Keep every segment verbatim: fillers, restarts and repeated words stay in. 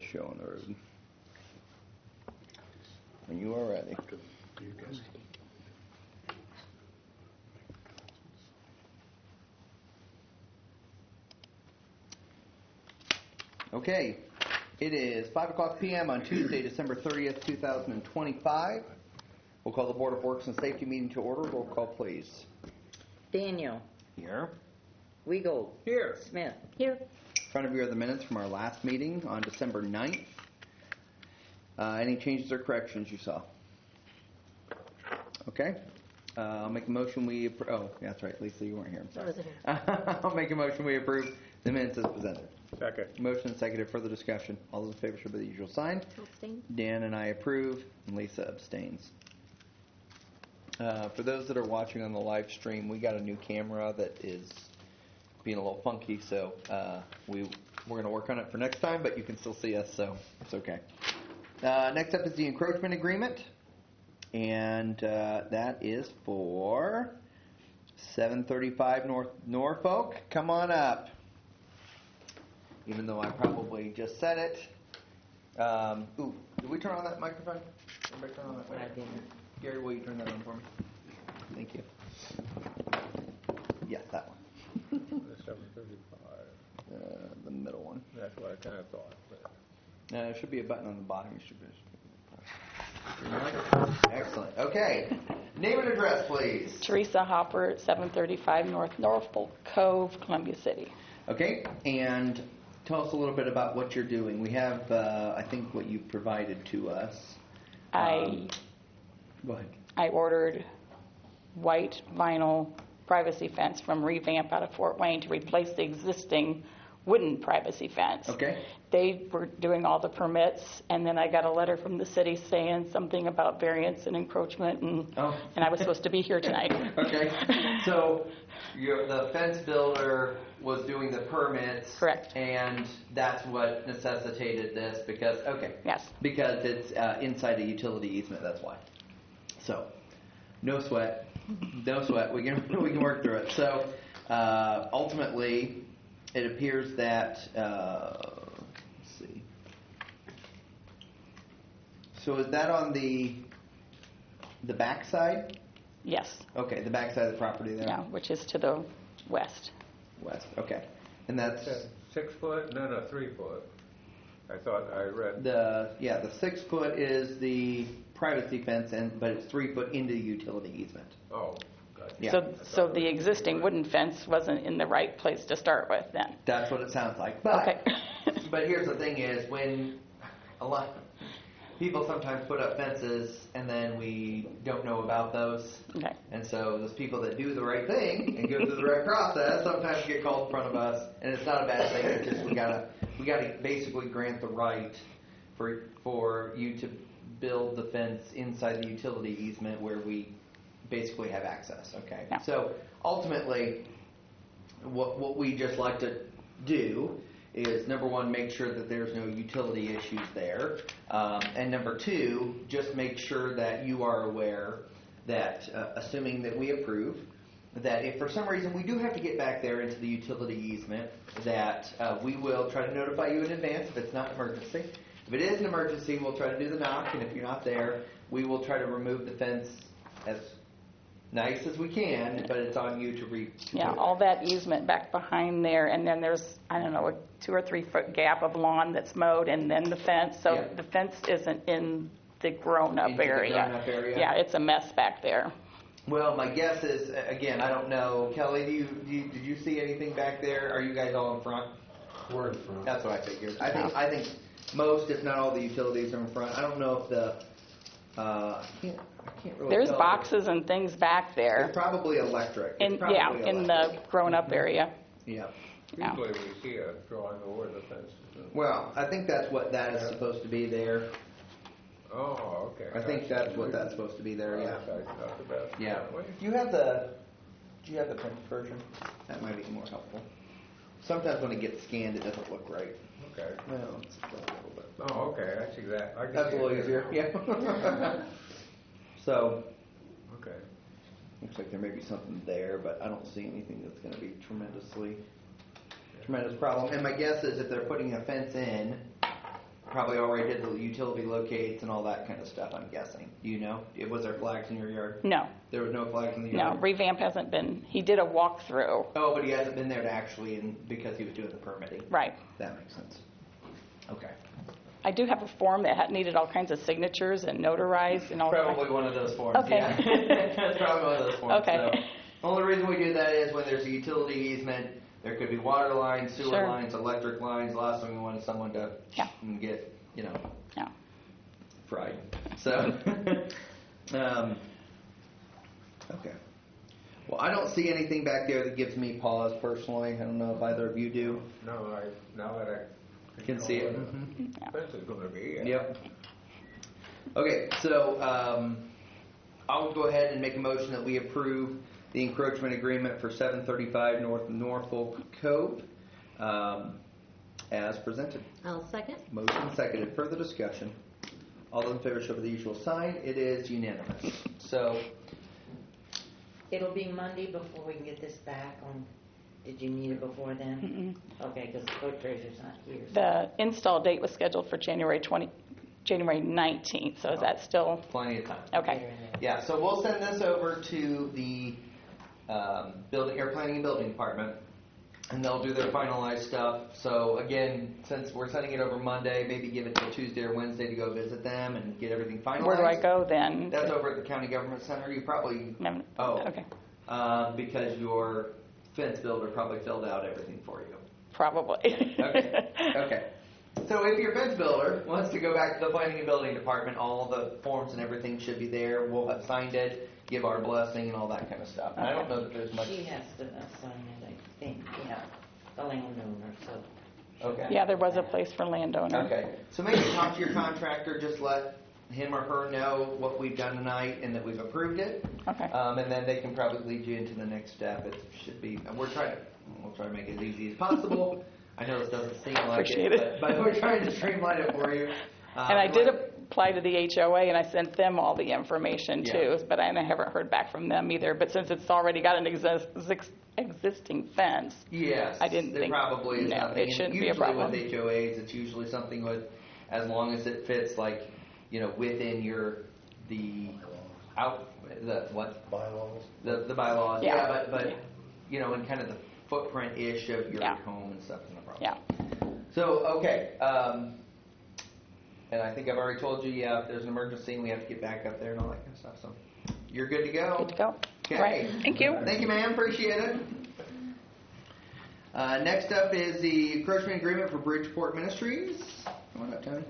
show on the road. When you are ready. Okay, it is five o'clock p m on Tuesday, December thirtieth, two thousand twenty-five. We'll call the Board of Works and Safety meeting to order. Roll call, please. Daniel. Here. Weigel. Here. Smith. Here. In front of you are the minutes from our last meeting on December ninth. Uh, any changes or corrections you saw? Okay. Uh, I'll make a motion we appro- oh, that's right, Lisa, you weren't here. I'm I sorry. wasn't here. I'll make a motion we approve the minutes as presented. Second. Motion and seconded. Further discussion. All those in favor should be the usual sign. Abstain. Dan and I approve, and Lisa abstains. Uh, for those that are watching on the live stream, we got a new camera that is being a little funky, so uh, we we're going to work on it for next time. But you can still see us, so it's okay. Uh, next up is the encroachment agreement, and uh, that is for seven thirty-five North Norfolk. Come on up. Even though I probably just said it. Um, ooh, did we turn on that microphone? Everybody turn on that I microphone? didn't. Gary, will you turn that on for me? Thank you. Yeah, that one. seven thirty-five. Uh, the middle one. That's what I kind of thought. But Uh, there should be a button on the bottom. You should be. Excellent. Okay. Name and address, please. Teresa Hopper, seven thirty-five North Norfolk Cove, Columbia City. Okay, and tell us a little bit about what you're doing. We have, uh, I think, what you provided to us. I Um, go ahead. I ordered white vinyl privacy fence from Revamp out of Fort Wayne to replace the existing wooden privacy fence. Okay. They were doing all the permits, and then I got a letter from the city saying something about variance and encroachment, and Oh. and I was supposed to be here tonight. Okay, so your, the fence builder was doing the permits. Correct. And that's what necessitated this because, okay. Yes. Because it's uh, inside a utility easement, that's why. So, no sweat, no sweat, we can, we can work through it. So, uh, ultimately, it appears that, uh, let's see. So is that on the, the back side? Yes. Okay, the back side of the property there? Yeah, which is to the west. West, okay. And that's uh, six foot? No, no, three foot. I thought I read. the, yeah, the six foot is the privacy fence, and but it's three foot into the utility easement. Oh, gotcha. Yeah. So, so the existing wooden fence wasn't in the right place to start with then? That's what it sounds like. But, Okay. but here's the thing is, when a lot people sometimes put up fences and then we don't know about those. Okay. And so those people that do the right thing and go through the right process sometimes get called in front of us, and it's not a bad thing. It's just we gotta we gotta basically grant the right for for you to build the fence inside the utility easement where we basically have access. Okay. Yeah. So ultimately, what what we just like to do is, number one, make sure that there's no utility issues there, um, and number two, just make sure that you are aware that, uh, assuming that we approve, that if for some reason we do have to get back there into the utility easement, that uh, we will try to notify you in advance if it's not an emergency. If it is an emergency, we'll try to do the knock, and if you're not there, we will try to remove the fence as nice as we can, but it's on you to re. Yeah, all that easement back behind there, and then there's, I don't know, a two or three foot gap of lawn that's mowed, and then the fence. So Yeah. the fence isn't in the grown-up Into the area. grown-up area? Yeah, it's a mess back there. Well, my guess is, again, I don't know. Kelly, do you, do you did you see anything back there? Are you guys all in front? We're in front. That's what I figured. I think I think most, if not all, the utilities are in front. I don't know if the uh, I can't I can't really. There's tell. boxes and things back there. It's probably electric. It's In, probably yeah, in the electric. grown-up area. Yeah. Yeah. Usually we see a drawing of where the fence is. Well, I think that's what that is supposed to be there. Oh, okay. I think that's what that's supposed to be there. Yeah. That's not the best. Yeah. Well, Do you have the Do you have the printed version? That might be more helpful. Sometimes when it gets scanned, it doesn't look right. Okay. Well, it's a little bit. Oh, okay. That's exact. I can That's a see little it easier. there. Yeah. So, Okay. looks like there may be something there, but I don't see anything that's going to be tremendously tremendous problem. And my guess is if they're putting a fence in, probably already did the utility locates and all that kind of stuff, I'm guessing. Do you know? It, was there flags in your yard? No, There was no flags in the no, yard? revamp hasn't been, he did a walkthrough. Oh, but he hasn't been there to actually, and because he was doing the permitting. Right. That makes sense. Okay. I do have a form that had needed all kinds of signatures and notarized and all that. Probably one of those forms, Okay. yeah. It's probably one of those forms. Okay. So. The only reason we do that is when there's a utility easement, there could be water lines, sewer Sure. lines, electric lines. The last thing we want is someone to Yeah. get, you know, Yeah. fried. So, um, okay. Well, I don't see anything back there that gives me pause personally. I don't know if either of you do. No, I, now that I. Can see it. This is gonna be. uh, Yep. Okay, so um, I'll go ahead and make a motion that we approve the encroachment agreement for seven thirty-five North Norfolk Cove um, as presented. I'll second. Motion seconded. Further discussion. All those in favor show by the usual sign. It is unanimous. So, It'll be Monday before we can get this back on, did you need it before then? Okay, because the clerk treasurer's not here. so- The install date was scheduled for January twentieth, January nineteenth, so is that still, plenty of time. okay. Yeah, so we'll send this over to the um, building, air planning and building department, and they'll do their finalized stuff. So again, since we're sending it over Monday, maybe give it till Tuesday or Wednesday to go visit them and get everything finalized. Where do I go then? That's over at the county government center. You probably, No, oh, okay, uh, because your fence builder probably filled out everything for you. probably. Okay. Okay. So if your fence builder wants to go back to the planning and building department, all the forms and everything should be there. We'll have signed it, give our blessing and all that kind of stuff. And I don't know that there's much. She has to assign it, I think, yeah, the landowner, so. Okay. Yeah, there was a place for landowner. Okay. So maybe talk to your contractor, just let him or her know what we've done tonight and that we've approved it. Okay. Um, and then they can probably lead you into the next step. It should be, and we're trying to, we'll try to make it as easy as possible. I know this doesn't seem like Appreciate it, it. But, but we're trying to streamline it for you. Uh, And I did like- apply to the H O A, and I sent them all the information Yeah. too, but I haven't heard back from them either. But since it's already got an exist, existing fence, Yes, I didn't there think- probably is no, nothing. it And shouldn't be a usually problem. with H O As, it's usually something with, as long as it fits, like, you know, within your the out the what Bylaws. the the bylaws. Yeah. but but Yeah. you know, in kind of the footprint ish of your Yeah. home and stuff. No problem. yeah. So okay, um, and I think I've already told you. Yeah, if there's an emergency, and we have to get back up there and all that kind of stuff. So you're good to go. Good to go. Okay. All right. Thank you. Thank you, ma'am. Appreciate it. Uh, next up is the encroachment agreement for Bridgeport Ministries. Come on up, Tony.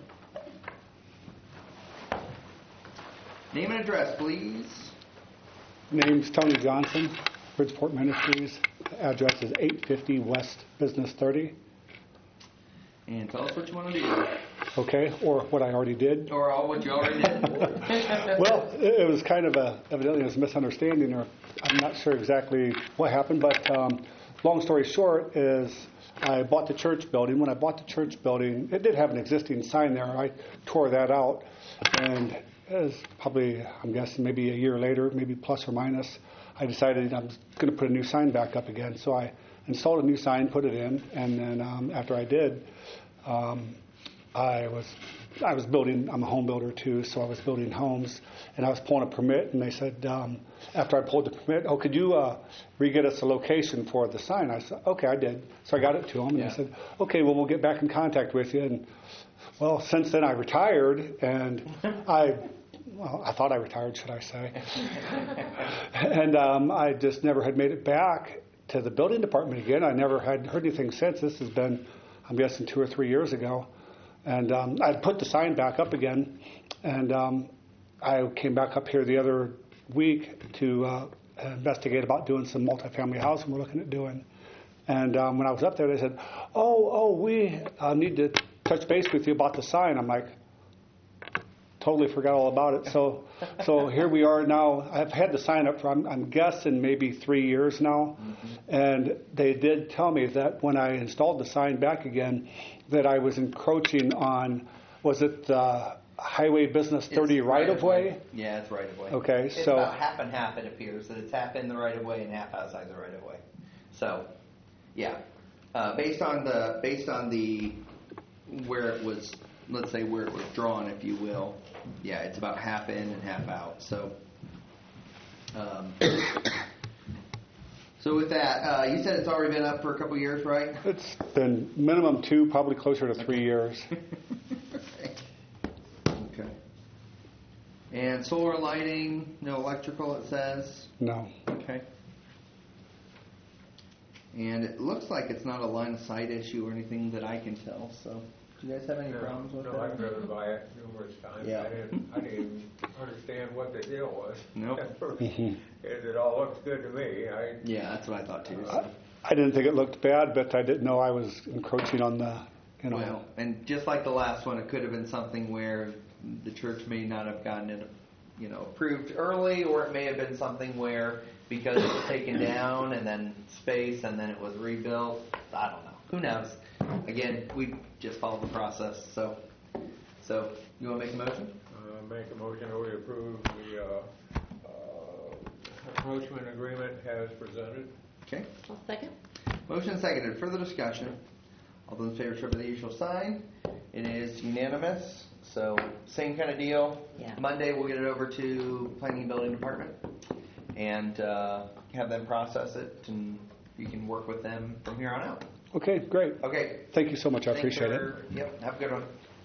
Name and address, please. Name's Tony Johnson, Bridgeport Ministries. Address is eight fifty West Business thirty. And tell us what you want to do. Okay, or what I already did. Or all what you already did. Well, it it was kind of a, evidently it was a misunderstanding, or I'm not sure exactly what happened, but um, long story short is I bought the church building. When I bought the church building, it did have an existing sign there. I tore that out, and it was probably, I'm guessing, maybe a year later, maybe plus or minus, I decided I'm going to put a new sign back up again. So I installed a new sign, put it in, and then um, after I did, um, I was I was building, I'm a home builder too, so I was building homes, and I was pulling a permit, and they said, um, after I pulled the permit, oh, could you uh, re-get us a location for the sign? I said, okay, I did. So I got it to them, and Yeah. they said, okay, well, we'll get back in contact with you. And, well, since then I retired, and I, well, I thought I retired, should I say. And um, I just never had made it back to the building department again. I never had heard anything since. This has been, I'm guessing, two or three years ago. And um, I put the sign back up again, and um, I came back up here the other week to uh, investigate about doing some multifamily housing we're looking at doing. And um, when I was up there, they said, oh, oh, we uh, need to touch base with you about the sign. I'm like, totally forgot all about it. So so here we are now. I've had the sign up for, I'm, I'm guessing, maybe three years now. Mm-hmm. And they did tell me that when I installed the sign back again, that I was encroaching on, was it uh, Highway Business thirty It's right-of-way? Yeah, it's right of way. Okay, it's so- about half and half. It appears that it's half in the right of way and half outside the right of way. So, yeah, uh, based on the based on the where it was let's say where it was drawn, if you will, yeah, it's about half in and half out. So, um, so with that, uh, you said it's already been up for a couple years, right? It's been minimum two, probably closer to three years. Okay. And solar lighting, no electrical, it says. No. Okay. And it looks like it's not a line of sight issue or anything that I can tell. So, do you guys have any No, problems with no, that? I've driven by it numerous times. Yeah. I didn't, I didn't even understand what the deal was. Nope. At first. It all looks good to me. I, Yeah, that's what I thought too. So. I, I didn't think it looked bad, but I didn't know I was encroaching on the, you know. Well, and just like the last one, it could have been something where the church may not have gotten it, you know, approved early, or it may have been something where because it was taken down and then space and then it was rebuilt. I don't know. Who knows? Again, we just follow the process. So, so you want to make a motion? uh, make a motion that we approve the, uh, uh, approachment agreement as presented. Okay. I'll second. Motion seconded. Further discussion. All those in favor show by the usual sign. It is unanimous. So same kind of deal. Yeah. Monday we'll get it over to Planning and Building Department and uh, have them process it, and you can work with them from here on out. Okay, great. Okay. Thank you so much. I Thanks appreciate it. for- Yep. Have a good one.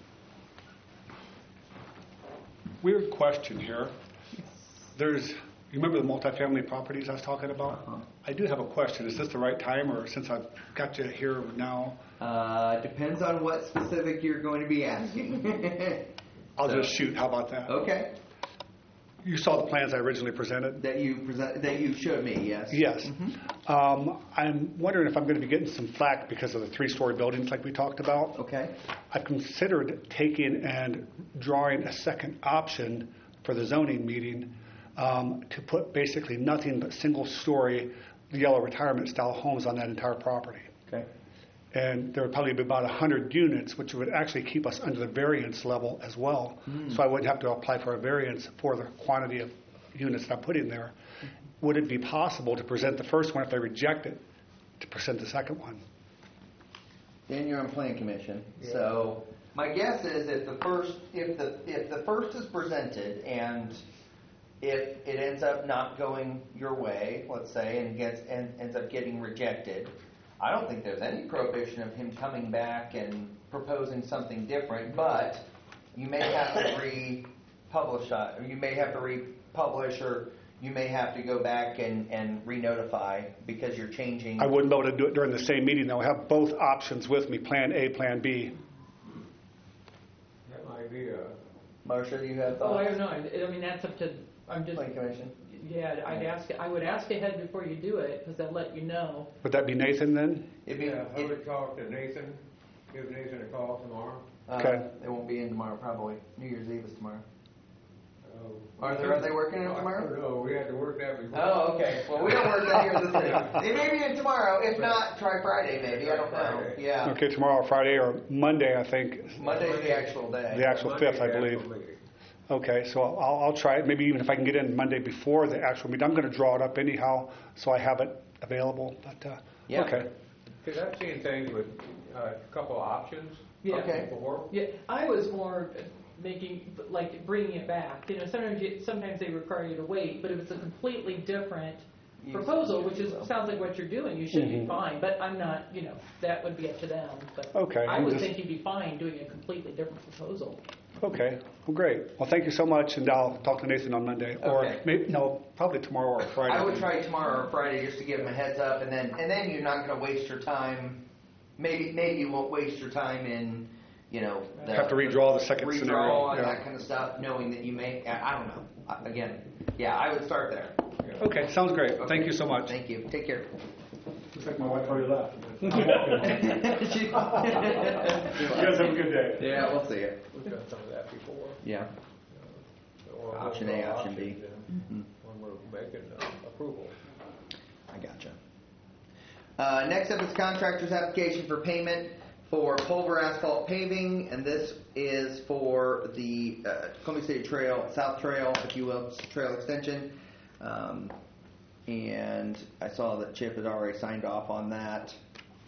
Weird question here. There's, you remember the multifamily properties I was talking about? Uh-huh. I do have a question. Is this the right time, or since I've got you here now, Uh, depends on what specific you're going to be asking. I'll So- just shoot. How about that? Okay. You saw the plans I originally presented? That you present, that you showed me, yes. Yes. Mhm. Um, I'm wondering if I'm going to be getting some flack because of the three-story buildings like we talked about. Okay. I've considered taking and drawing a second option for the zoning meeting um, to put basically nothing but single-story yellow retirement-style homes on that entire property. Okay. And there would probably be about one hundred units, which would actually keep us under the variance level as well. So I wouldn't have to apply for a variance for the quantity of units that I'm putting there. Would it be possible to present the first one if they reject it, to present the second one? Dan, you're on Planning Commission. So my guess is if the first, if the if the first is presented and if it ends up not going your way, let's say, and gets and ends up getting rejected, I don't think there's any prohibition of him coming back and proposing something different, but you may have to republish, uh, or you may have to republish, or you may have to go back and, and re-notify because you're changing. I wouldn't be able to do it during the same meeting, though. I have both options with me, Plan A, Plan B. That might be a, Marcia, do you have Oh, I thoughts? don't know, I I mean, that's up to, I'm just, Planning Commission. yeah, I'd ask, I would ask ahead before you do it, because they'll let you know. Would that be Nathan then? It'd be, yeah, I it, would talk to Nathan, give Nathan a call tomorrow. uh, Okay. They won't be in tomorrow, probably. New Year's Eve is tomorrow. Uh, Are they, are they working in I tomorrow? don't know, we had to work that before. Oh, okay. Well, we don't work that here this week. They may be in tomorrow. If not, try Friday maybe. I don't know. Friday. Yeah. Okay, tomorrow or Friday or Monday, I think. Monday's the actual day. The actual Monday, fifth, I the believe. actual meeting. Okay, so I'll, I'll try it, maybe even if I can get in Monday before the actual meeting. I'm going to draw it up anyhow, so I have it available, but, uh, Yeah. okay. Because I've seen things with uh, a couple of options Yeah. Okay. before. Yeah, I was more making, like, bringing it back, you know, sometimes you, sometimes they require you to wait, but if it's a completely different You- proposal, which is, sounds like what you're doing, you should be Mhm. fine, but I'm not, you know, that would be up to them, but Okay, I I'm would just- think you'd be fine doing a completely different proposal. Okay, well, great. Well, thank you so much, and I'll talk to Nathan on Monday. Or Okay. maybe, no, probably tomorrow or Friday. I would try tomorrow or Friday just to give them a heads up, and then and then you're not going to waste your time. Maybe maybe you won't waste your time in, you know, the, Have to redraw the second redraw scenario. and Yeah. that kind of stuff, knowing that you may. I I don't know. I- Again, yeah, I would start there. Okay, sounds great. Okay. Thank you so much. Thank you. Take care. Looks like my wife already left. You You guys have a good day. Yeah, we'll see it. We've done some of that before. Yeah. So we'll Option go A, for option B. options then When we're making uh, approval. I gotcha. Uh, next up is contractor's application for payment for Pulver Asphalt Paving, and this is for the uh, Columbia City Trail, South Trail, if you will, trail extension. Um, and I saw that Chip had already signed off on that.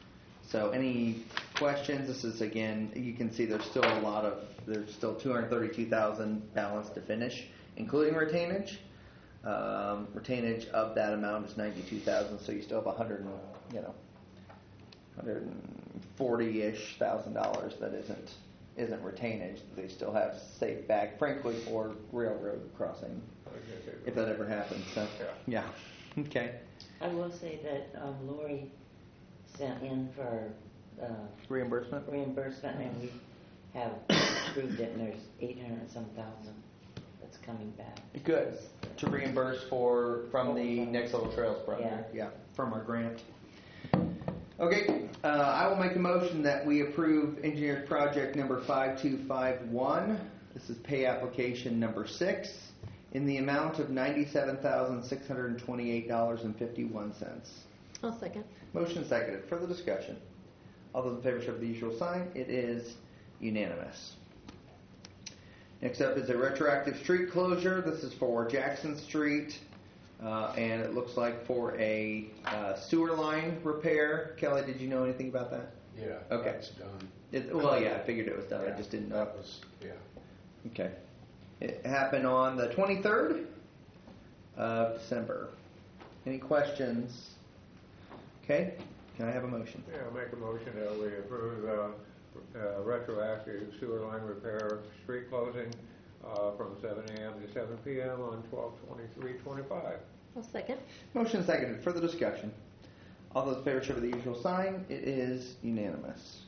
So any questions? This is, again, you can see there's still a lot of, there's still two hundred thirty-two thousand balance to finish, including retainage. Um, retainage of that amount is ninety-two thousand, so you still have one hundred, and, you know, one hundred forty-ish thousand dollars that isn't isn't retainage. They still have saved back, frankly, for railroad crossing, if that ever happens. So, yeah. Okay. I will say that um, Lori sent in for uh, Reimbursement? reimbursement, and we have approved it, and there's eight hundred and some thousand that's coming back. Good. To reimburse for from the Next Level Trails project. Yeah. Yeah, from our grant. Okay, uh, I will make a motion that we approve engineer's project number five two five one. This is pay application number six in the amount of ninety-seven thousand six hundred twenty-eight dollars and fifty-one cents. I'll second. Motion seconded. Further discussion. All those in favor show the usual sign. It is unanimous. Next up is a retroactive street closure. This is for Jackson Street, uh, and it looks like for a uh, sewer line repair. Kelly, did you know anything about that? Yeah, Okay. that's done. It, well, yeah, I figured it was done. Yeah, I just didn't know. That was, yeah. Okay. It happened on the twenty-third of December. Any questions? Okay. Can I have a motion? Yeah, I'll make a motion that we approve uh, uh, retroactive sewer line repair street closing uh, from seven a.m. to seven p.m. on twelve twenty-three twenty-five. I'll second. Motion seconded. Further discussion. All those in favor show by the usual sign. It is unanimous.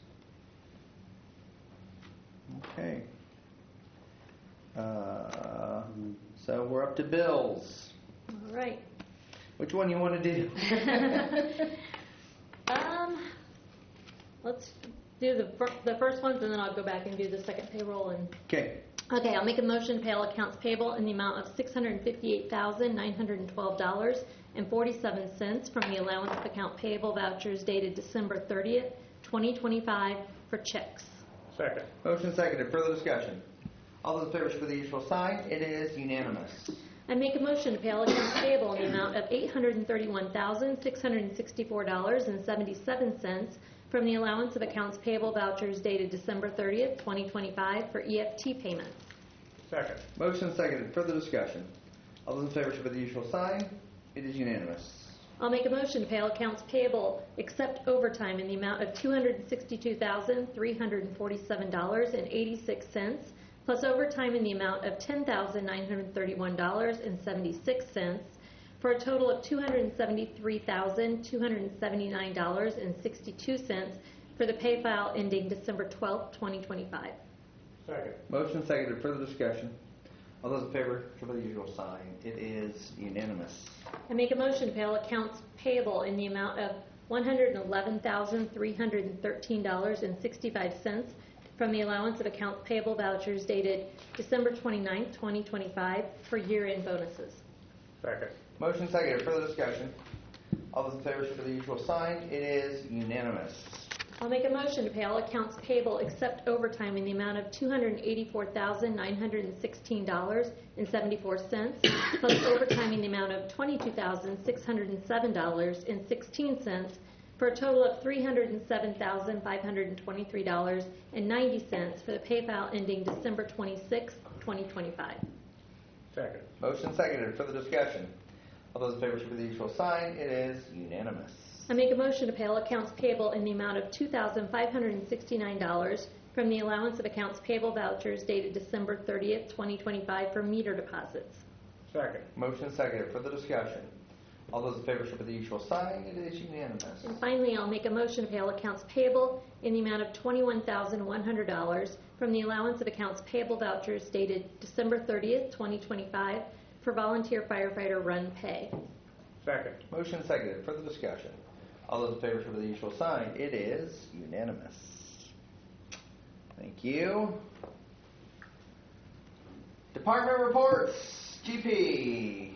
Okay. Uh, so we're up to bills. All right. Which one you want to do? um, let's do the fir- the first ones, and then I'll go back and do the second payroll. And Okay. okay, I'll make a motion to pay all accounts payable in the amount of six hundred fifty-eight thousand nine hundred twelve dollars and forty-seven cents from the allowance of account payable vouchers dated December thirtieth, twenty twenty-five for checks. Second. Motion seconded. Further discussion. All those in favor show by the usual sign. It is unanimous. I make a motion to pay all accounts payable in the amount of eight hundred thirty-one thousand six hundred sixty-four dollars and seventy-seven cents from the allowance of accounts payable vouchers dated December thirtieth, twenty twenty-five for E F T payments. Second. Motion seconded. Further discussion. All those in favor show by the usual sign. It is unanimous. I'll make a motion to pay all accounts payable except overtime in the amount of two hundred sixty-two thousand three hundred forty-seven dollars and eighty-six cents plus overtime in the amount of ten thousand nine hundred thirty-one dollars and seventy-six cents for a total of two hundred seventy-three thousand two hundred seventy-nine dollars and sixty-two cents for the pay file ending December twelfth, twenty twenty-five. Second. Motion seconded. Further discussion. All those in favor show by the usual sign. It is unanimous. I make a motion to pay all accounts payable in the amount of one hundred eleven thousand three hundred thirteen dollars and sixty-five cents from the allowance of accounts payable vouchers dated December twenty-ninth, twenty twenty-five for year-end bonuses. Second. Motion seconded. Further discussion. All those in favor show by the usual sign. It is unanimous. I'll make a motion to pay all accounts payable except overtime in the amount of two hundred eighty-four thousand nine hundred sixteen dollars and seventy-four cents plus overtime in the amount of twenty-two thousand six hundred seven dollars and sixteen cents for a total of three hundred seven thousand five hundred twenty-three dollars and ninety cents for the pay file ending December twenty-sixth, twenty twenty-five. Second. Motion seconded. Further discussion. All those in favor show by the usual sign. It is unanimous. I make a motion to pay all accounts payable in the amount of two thousand five hundred sixty-nine dollars from the allowance of accounts payable vouchers dated December thirtieth, twenty twenty-five for meter deposits. Second. Motion seconded. Further discussion. All those in favor show by the usual sign. It is unanimous. And finally, I'll make a motion to pay all accounts payable in the amount of twenty-one thousand one hundred dollars from the allowance of accounts payable vouchers dated December thirtieth, twenty twenty-five for volunteer firefighter run pay. Second. Motion seconded. Further discussion. All those in favor show by the usual sign. It is unanimous. Thank you. Department reports. G P.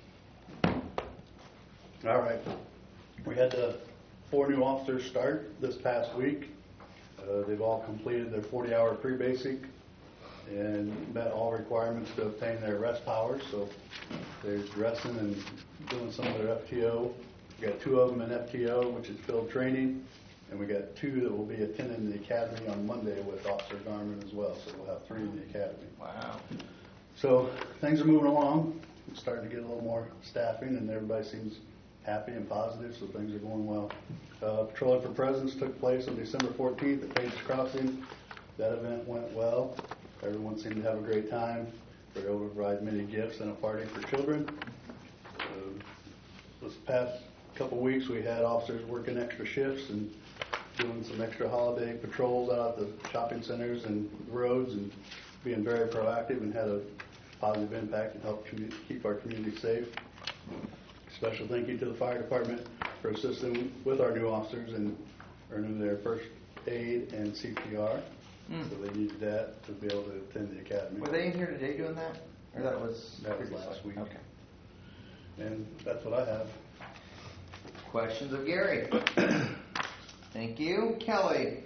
All right. We had uh, four new officers start this past week. Uh, they've all completed their forty-hour pre-basic and met all requirements to obtain their rest powers. So they're dressing and doing some of their F T O. We got two of them in F T O, which is field training, And we got two that will be attending the academy on Monday with Officer Garmin as well, so we'll have three in the academy. Wow. So things are moving along. We're starting to get a little more staffing, and everybody seems happy and positive, so things are going well. Uh, Patrolling for Presence took place on December fourteenth at Page Crossing. That event went well. Everyone seemed to have a great time. They were able to provide many gifts and a party for children. Uh, this past couple weeks, we had officers working extra shifts and doing some extra holiday patrols out at the shopping centers and roads and being very proactive, and had a positive impact and helped commu- keep our community safe. Special thank you to the fire department for assisting with our new officers and earning their first aid and C P R. Mm. So they needed that to be able to attend the academy. Were they in here today doing that? Or that was That was previously? last week. Okay. And that's what I have. Questions of Gary? Thank you. Kelly?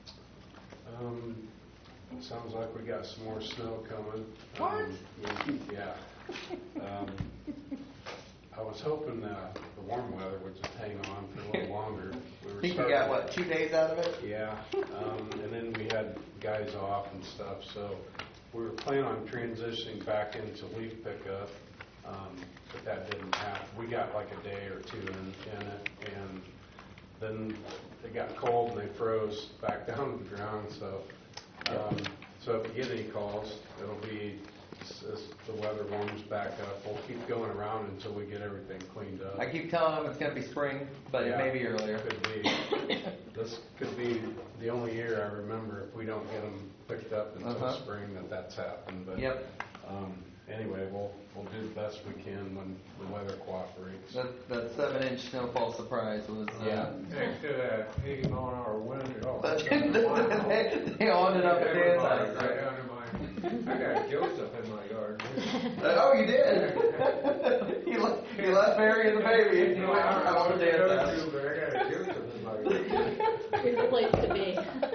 Um, sounds like we got some more snow coming. What? Um, yeah. Um, I was hoping uh, the warm weather would just hang on for a little longer. We were Think you starting- got, what, two days out of it? Yeah. Um, and then we had guys off and stuff, so we were planning on transitioning back into leaf pickup, um, but that didn't happen. We got like a day or two in, in it, and then it got cold and they froze back down to the ground. So, um, so if you get any calls, it'll be as, as the weather warms back up. We'll keep going around until we get everything cleaned up. I keep telling them it's going to be spring, but it Yeah, may be earlier. Could be. This could be the only year I remember if we don't get them picked up until Uh-huh. spring that that's happened. But Yep. um, anyway, we'll we'll do the best we can when the weather cooperates. That, that seven-inch snowfall surprise was... Uh, Yeah. Next to that eighty mile an hour wind, oh. But they, they owned it up at Dan's Everybody house. right down to my, I got Joseph in my yard. Oh, you did? you, left, you left Mary and the baby and you went out to Dan's house. But I got Joseph in my yard. Here's the place to be.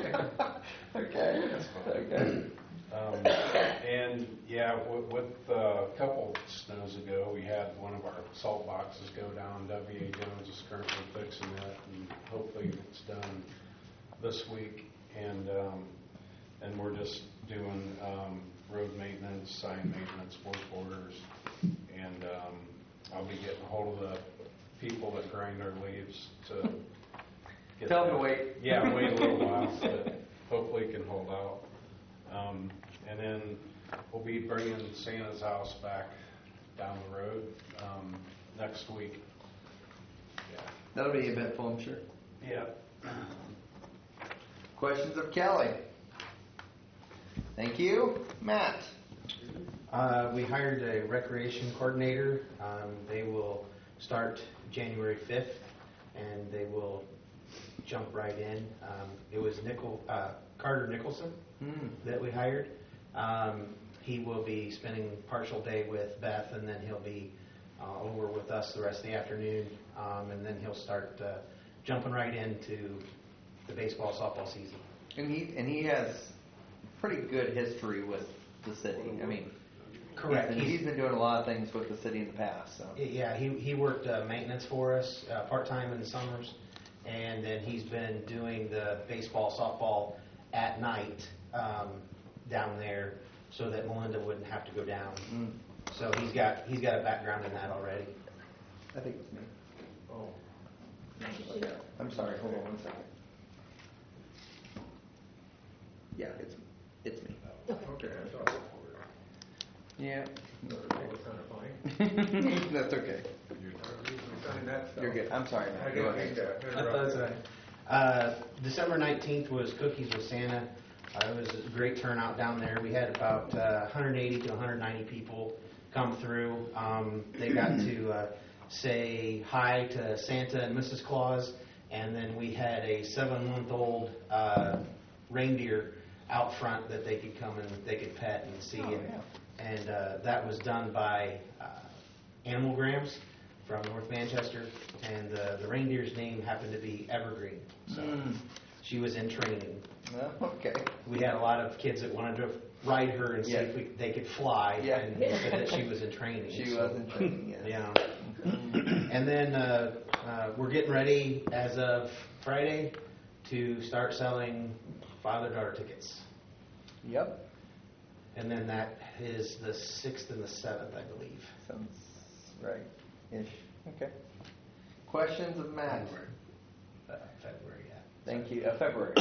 Okay. Okay. Um, and yeah, with, with uh, a couple snows ago, we had one of our salt boxes go down. W A Jones is currently fixing it, and hopefully it's done this week. And um, and we're just doing um, road maintenance, sign maintenance, work orders, and um, I'll be getting a hold of the people that grind our leaves to get Tell them that- to wait. Yeah, wait a little while, but hopefully it can hold out. Um, and then we'll be bringing Santa's house back down the road um, next week. Yeah. That'll be eventful, I'm sure. Yeah. Questions of Kelly? Thank you. Matt? Uh, we hired a recreation coordinator. Um, they will start January fifth, and they will jump right in. Um, it was Nickel, uh, Carter Nicholson Hmm. that we hired. Um, he will be spending partial day with Beth, and then he'll be uh, over with us the rest of the afternoon, um, and then he'll start uh, jumping right into the baseball, softball season. And he and he has pretty good history with the city. I mean, Correct. He's been, he's been doing a lot of things with the city in the past. So Yeah, he he worked uh, maintenance for us uh, part time in the summers, and then he's been doing the baseball, softball at night um, down there, so that Melinda wouldn't have to go down. mm, So he's got he's got a background in that already. I think it's me. Oh. I'm sorry. Hold on one second. Yeah, it's it's me. Okay, I thought it Yeah. was kind of funny. That's okay. I usually sign that stuff. You're good. I'm sorry, I Matt. Go didn't mean ahead. to That's interrupt you. right. Uh, December nineteenth was Cookies with Santa. Uh, it was a great turnout down there. We had about uh, one hundred eighty to one hundred ninety people come through. Um, they got to uh, say hi to Santa and Missus Claus, and then we had a seven-month-old uh, reindeer out front that they could come and they could pet and see. Oh, and yeah. and uh, that was done by uh, Animalgrams from North Manchester, and uh, the reindeer's name happened to be Evergreen. So Mm. she was in training. Well, okay. We had a lot of kids that wanted to ride her and see Yeah. if we, they could fly, Yeah. and they said that she was in training. She so- was in training. Yes. Yeah. And then uh, uh, we're getting ready as of Friday to start selling father-daughter tickets. Yep. And then that is the sixth and the seventh, I believe. Sounds right-ish. Okay. Questions of Matt? February. Uh, February, yeah. Thank you. Uh, February.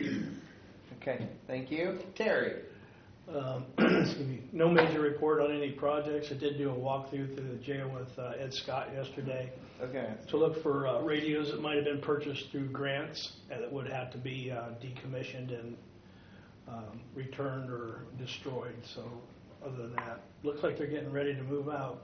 Okay. Thank you. Terry. Um, excuse me. No major report on any projects. I did do a walkthrough through the jail with uh, Ed Scott yesterday Okay. to look for uh, radios that might have been purchased through grants and that would have to be uh, decommissioned and um, returned or destroyed. So other than that, looks like they're getting ready to move out.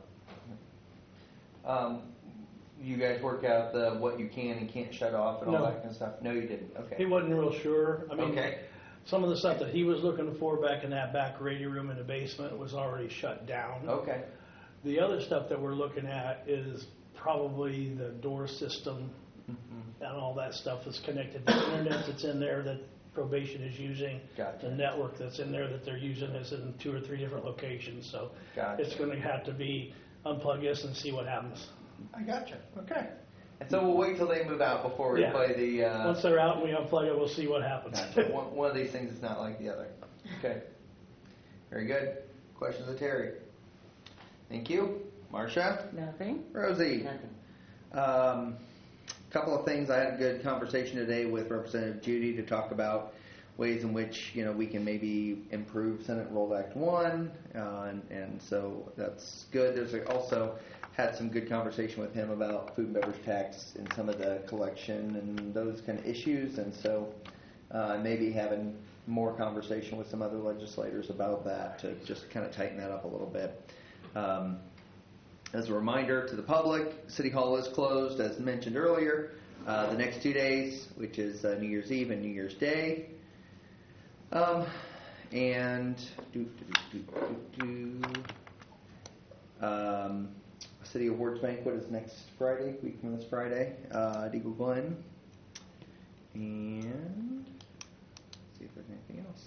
Um, you guys work out the what you can and can't shut off and all No. that kind of stuff? No, you didn't. Okay. He wasn't real sure. I mean, Okay. some of the stuff that he was looking for back in that back radio room in the basement was already shut down. Okay. The other stuff that we're looking at is probably the door system Mm-hmm. and all that stuff that's connected. The internet that's in there that probation is using. Gotcha. The network that's in there that they're using is in two or three different locations. So Gotcha. it's going to have to be unplug this and see what happens. I gotcha. Okay. And so we'll wait till they move out before we Yeah. play the. Uh, Once they're out and we unplug it, we'll see what happens. Gotcha. one, one of these things is not like the other. Okay. Very good. Questions of Terry? Thank you. Marcia? Nothing? Rosie? Nothing. Um, couple of things. I had a good conversation today with Representative Judy to talk about ways in which, you know, we can maybe improve Senate Rolled Act one, uh, and, and so that's good. There's a, also had some good conversation with him about food and beverage tax and some of the collection and those kind of issues, and so uh, maybe having more conversation with some other legislators about that to just kind of tighten that up a little bit. Um, As a reminder to the public, City Hall is closed, as mentioned earlier, uh, the next two days, which is uh, New Year's Eve and New Year's Day. Um, and do, do, do, do, do. Um, City Awards Banquet is next Friday, week from this Friday, uh, at Eagle Glen. And let's see if there's anything else.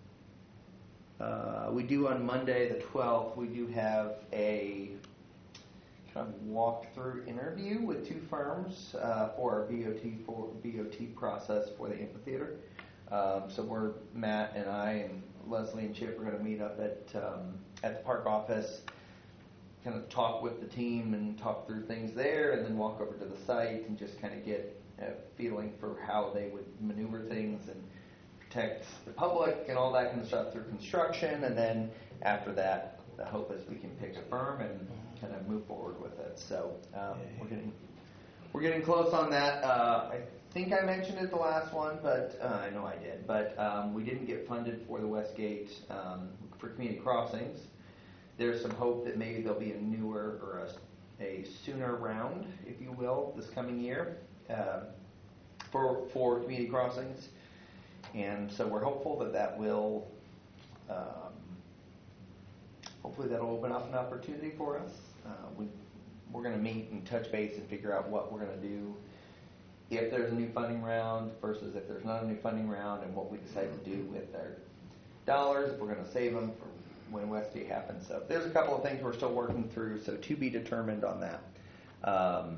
Uh, we do on Monday the twelfth, we do have a kind of walk-through interview with two firms uh, for our B O T for B O T process for the amphitheater. Um, so we're Matt and I and Leslie and Chip are going to meet up at um, at the park office, kind of talk with the team and talk through things there, and then walk over to the site and just kind of get a feeling for how they would maneuver things and protect the public and all that kind of stuff through construction. And then after that, the hope is we can pick a firm and kind of move forward with it. So um, we're getting we're getting close on that. Uh, I think I mentioned it the last one, but uh, I know I did. But um, we didn't get funded for the Westgate um, for community crossings. There's some hope that maybe there'll be a newer or a, a sooner round, if you will, this coming year uh, for for community crossings. And so we're hopeful that that will. Um, hopefully that'll open up an opportunity for us. Uh, we, we're going to meet and touch base and figure out what we're going to do if there's a new funding round versus if there's not a new funding round, and what we decide to do with our dollars, if we're going to save them for when Westgate happens. So there's a couple of things we're still working through, so to be determined on that. Um,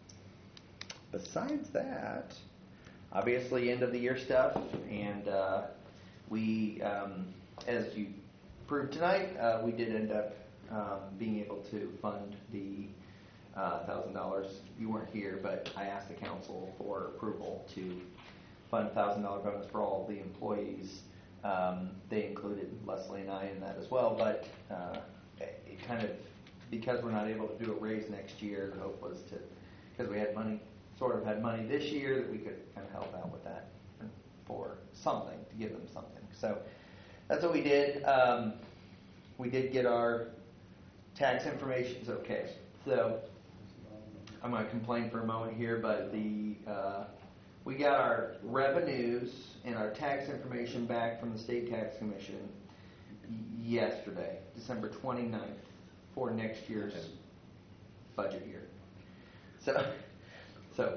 besides that, obviously end of the year stuff, and uh, we, um, as you proved tonight, uh, we did end up um, being able to fund the uh, one thousand dollars. You weren't here, but I asked the council for approval to fund a one thousand dollars bonus for all the employees. Um, they included Leslie and I in that as well, but uh, it kind of, because we're not able to do a raise next year, the hope was to, because we had money, sort of had money this year, that we could kind of help out with that for something, to give them something. So that's what we did. Um, we did get our tax information. Okay, so I'm going to complain for a moment here, but the uh, we got our revenues and our tax information back from the State Tax Commission yesterday, December twenty-ninth, for next year's budget year. So, so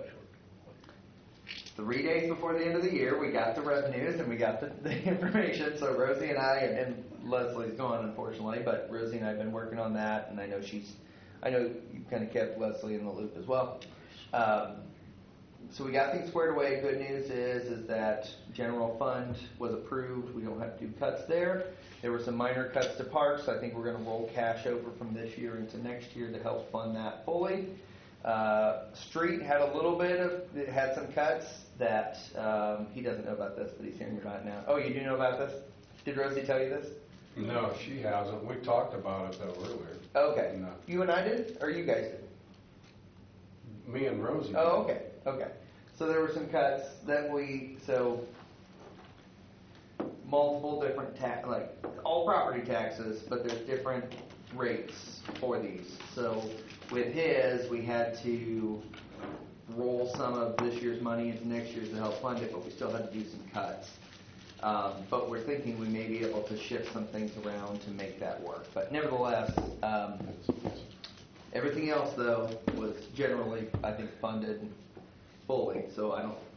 three days before the end of the year, we got the revenues and we got the, the information. So Rosie and I, and, and Leslie's gone, unfortunately, but Rosie and I have been working on that, and I know she's, I know you kind of kept Leslie in the loop as well. Um, so we got things squared away. Good news is, is that general fund was approved. We don't have to do cuts there. There were some minor cuts to parks. I think we're going to roll cash over from this year into next year to help fund that fully. Uh, street had a little bit of, it had some cuts that, um, he doesn't know about this, but he's hearing about it now. Oh, you do know about this? Did Rosie tell you this? No, she hasn't. We talked about it though earlier. Okay. No. You and I did, or you guys did? Me and Rosie. Oh, okay, okay. So there were some cuts that we, so multiple different tax, like all property taxes, but there's different rates for these. So with his, we had to roll some of this year's money into next year's to help fund it, but we still had to do some cuts. Um, but we're thinking we may be able to shift some things around to make that work. But nevertheless, um, everything else though was generally, I think, funded fully. So I don't,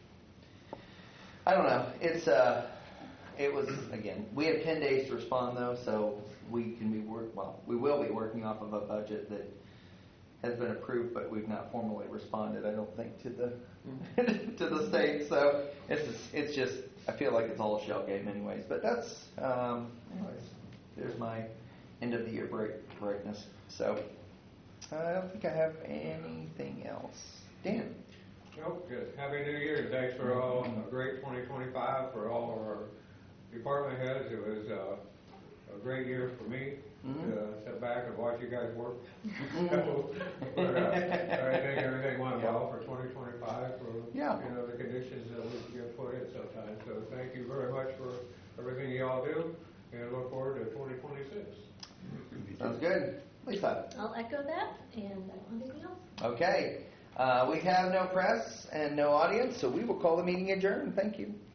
I don't know. It's uh, it was again. We have ten days to respond though, so we can be work. Well, we will be working off of a budget that has been approved, but we've not formally responded. I don't think to the to the state. So it's just, it's just. I feel like it's all a shell game, anyways. But that's um, anyways. There's my end of the year break brightness. So I don't think I have anything else. Dan. Nope, just Happy New Year. Thanks for all a great twenty twenty-five for all of our department heads. It was uh, a great year for me Mm-hmm. to sit back and watch you guys work. but uh, I think everything went well for twenty twenty-five for Yeah. you know the conditions that we get put in sometimes. So thank you very much for everything you all do, and look forward to twenty twenty-six. Sounds good. Lisa. I'll echo that, and I don't have anything else. Okay. Uh, we have no press and no audience, so we will call the meeting adjourned. Thank you.